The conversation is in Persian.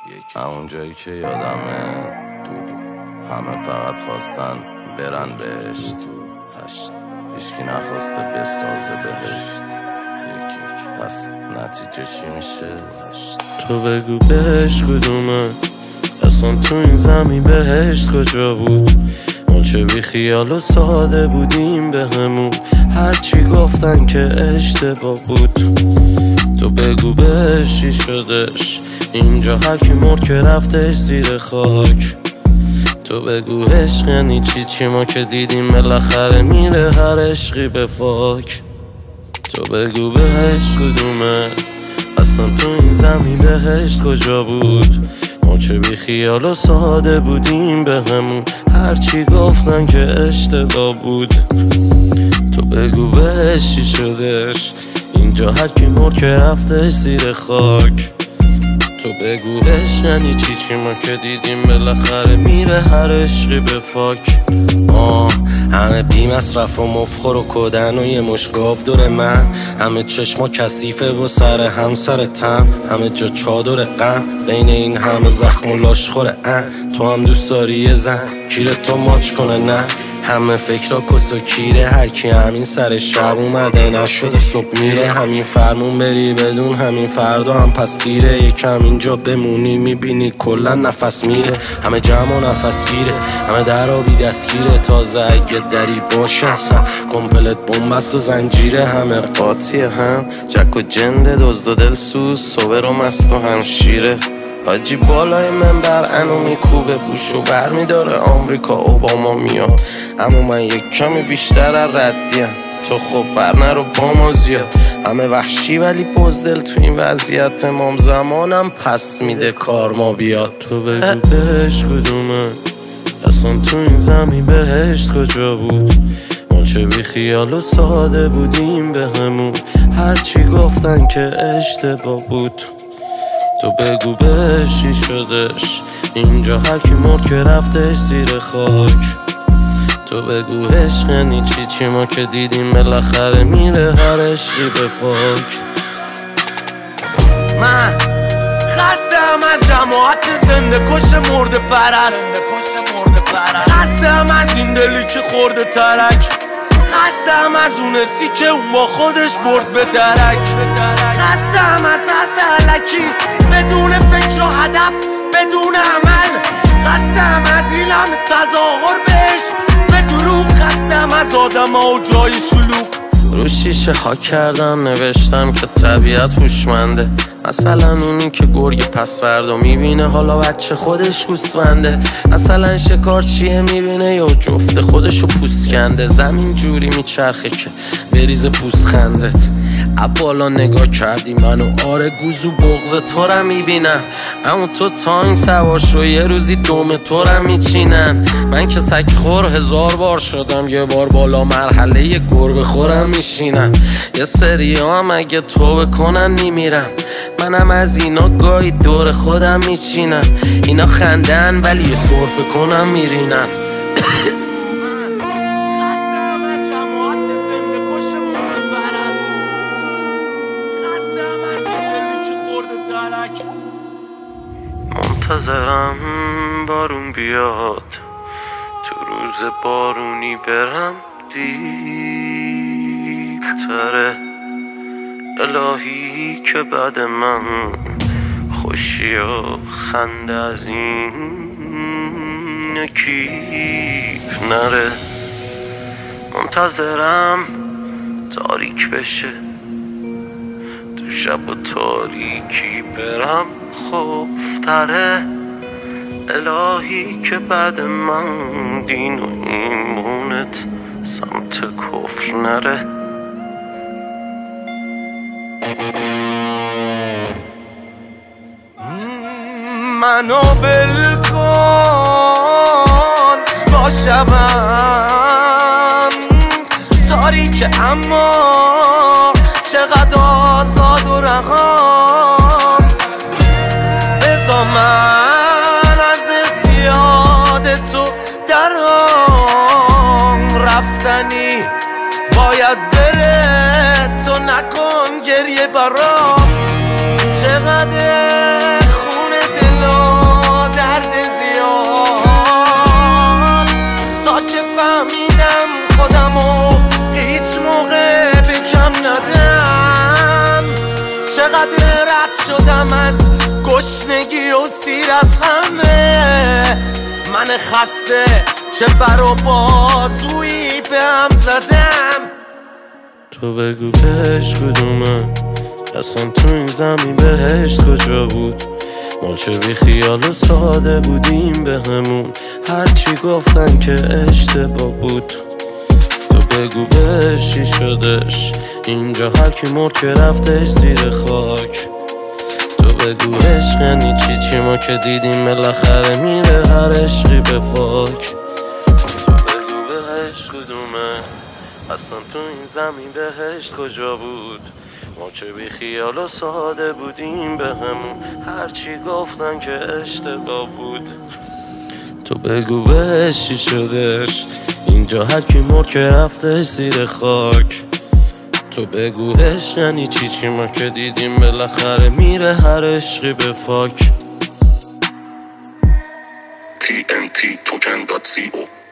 همون جایی که یادمه دودو همه فقط خواستن برن بهشت هیچکی نخواسته بسازه بهشت پس نتیجه چی میشه؟ تو بگو بهشت کدومه؟ اصلا تو این زمین بهشت کجا بود؟ ما چه بی خیال و ساده بودیم به همون هرچی گفتن که اشتباه بود. تو بگو بهشت چی شدش؟ اینجا هرکی مرد که رفتش زیر خاک. تو بگو عشق یعنی چی ما که دیدیم بالاخره میره هر عشقی به فاک. تو بگو بهشت کدومه؟ اصلا تو این زمین بهشت کجا بود؟ ما چه بی خیال و ساده بودیم به همون هرچی گفتن که اشتباه بود. تو بگو بهشت چی شدش؟ اینجا هرکی مرد که رفتش زیر خاک. تو بگو عشق یعنی چی ما که دیدیم بالاخره میره هر عشقی به فاک. همه بی مصرف و مفخور و کدن و یه مشگاف دور من، همه چشما کثیفه و سر همسر تم، همه جا چادر غم بین این همه زخم و لاشخوره. تو هم دوست داری یه زن کیره تو ماچ کنه؟ نه همه فکرها کس و کیره، هرکی همین سر شب اومده نشده صبح میره. همین فرمون بری بدون همین فردا هم پس دیره، یکم اینجا بمونی میبینی کلا نفس میره. همه جمع و نفس گیره، همه در آبی دستگیره، تازه اگه دری باشه اصلا کمپلت بومبست و زنجیره. همه قاطیه هم جک و جنده دزد و دلسوز صبر و مست و همشیره. حاجی بالای منبر انو میکوبه بوشو بر میداره آمریکا اوباما میاد، اما من یک کمی بیشتر از ردیم. تو خب برنرو با ما زیاد، همه وحشی ولی بزدل تو این وضعیت امام زمانم پس میده کار ما بیاد. تو بگو بهشت کدومه؟ اصلا تو این زمین بهشت کجا بود؟ ما چه بی خیال و ساده بودیم به همون هرچی گفتن که اشتباه بود. تو بگو بهشت چی شدش؟ اینجا هرکی مرد که رفتش زیر خاک. تو بگو عشق یعنی چی ما که دیدیم بالاخره میره هر عشقی به فاک. من خستم از جماعت زنده کش مرده پرست، خستم از این دلی که خورده ترک، خستم از اون سی که اون با خودش برد به درک، خستم از حرف علکی بدون فکر و هدف بدون عمل، خستم از این همه تظاهر بهش به دروغ، خستم از آدم ها و جای شلوغ. رو شیشه ها کردم نوشتم که طبیعت هوشمنده، مثلا اونی که گرگ پسوردا میبینه حالا بچه خودش گوسفنده، مثلا شکارچیه میبینه یا جفت خودشو پوست کنده. زمین جوری میچرخه که بریز پوست خندت. بالا نگاه کردی منو آره گوزو بغض تو را میبینم، اما تو تانک سوار شو یه روزی دوم تو را میچینن. من که سگ خور 1000 بار شدم یه بار بالا مرحله یه گربه خورم میشینم. یه سری هم اگه توبه کنن میمیرم، منم از اینا گاهی دور خودم میچینم. اینا خندن ولی یه صرفه کنم میرینم. منتظرم بارون بیاد، تو روز بارونی برم دیپتره. الهی که بعد من خوشی و خنده از این کیف نره. منتظرم تاریک بشه، تو شب و تاریکی برم خوفتره. الهی که بعد من دین و ایمونت سمت کفر نره. منو بلکن با شبم تاریک اما چقدر آزاد و رقم. بزا من از یاد تو درام رفتنی باید بره، تو نکن گریه برام. چقدر خون دلم رد شدم از گشنگی و سیر از همه. من خسته چه بر و بازویی به هم زدم. تو بگو بهش کدومه، اصلا تو این زمین بهشت کجا بود؟ ما چه بی خیال و ساده بودیم به همون، هرچی گفتن که اشتباه بود. تو بگو بهش چی شدش، اینجا هر کی مرد که رفتش زیر خاک. تو بگو عشق یعنی چی ما که دیدیم بالاخره میره هر عشقی به فاک. تو بگو بهش کدومه، اصلا تو این زمین بهشت کجا بود؟ ما چه بی خیال و ساده بودیم به همون، هرچی گفتن که اشتباه بود. تو بگو بهش چی شدش، اینجا هر کی مرد که رفتش زیر خاک. تو بگو عشق یعنی چی ما که دیدیم بالاخره میره هر عشقی به فاک. TNT Token.co